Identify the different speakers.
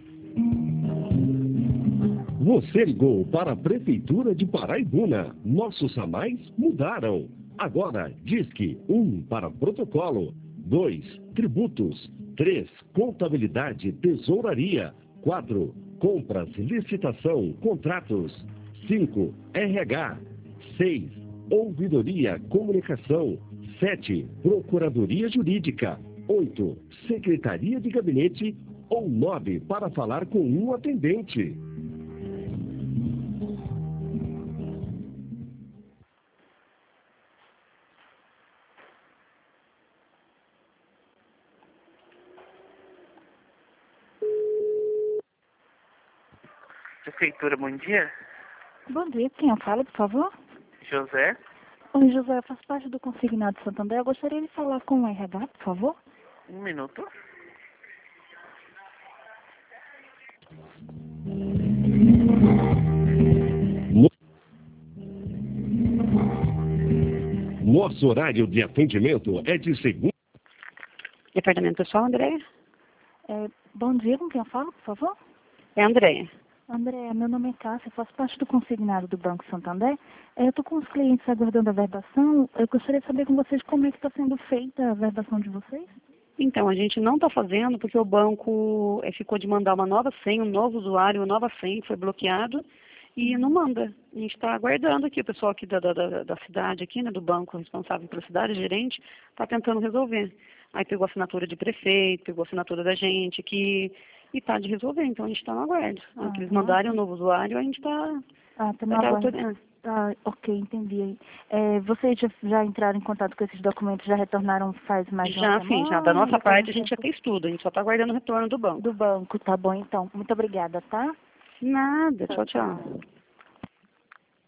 Speaker 1: Você ligou para a Prefeitura de Paraibuna. Nossos ramais mudaram. Agora, Disque 1 para protocolo, 2 tributos, 3 contabilidade, tesouraria, 4 compras, licitação, contratos, 5 RH, 6 ouvidoria, comunicação, 7 procuradoria jurídica, 8 secretaria de gabinete ou 9 para falar com um atendente.
Speaker 2: Prefeitura, bom dia.
Speaker 3: Bom dia, quem eu falo, por favor?
Speaker 2: José.
Speaker 3: Oi, José, eu faço parte do Consignado Santander. Eu gostaria de falar com o RH, por favor.
Speaker 2: Um minuto.
Speaker 1: Nosso horário de atendimento é de segunda.
Speaker 4: Departamento Pessoal, Andréia?
Speaker 3: Bom dia, com quem eu falo, por favor?
Speaker 4: É Andréia.
Speaker 3: André, meu nome é Cássia, eu faço parte do Consignado do Banco Santander. Eu estou com os clientes aguardando a verbação. Eu gostaria de saber com vocês como é que está sendo feita a verbação de vocês.
Speaker 4: Então, a gente não está fazendo porque o banco ficou de mandar uma nova senha, um novo usuário, uma nova senha, foi bloqueado e não manda. A gente está aguardando aqui, o pessoal aqui da cidade, aqui, né, do banco responsável pela cidade, gerente, está tentando resolver. Aí pegou a assinatura de prefeito, pegou a assinatura da gente aqui e está de resolver, então a gente está no aguardo. Que eles mandarem um novo usuário, a gente está...
Speaker 3: Tá no aguardo. Ok, entendi. Vocês já entraram em contato com esses documentos, já retornaram faz mais de uma semana?
Speaker 4: Já, sim, já. Da nossa parte a gente já fez tudo, a gente só está aguardando o retorno do banco.
Speaker 3: Do banco, tá bom então. Muito obrigada, tá?
Speaker 4: Nada, tchau, tchau.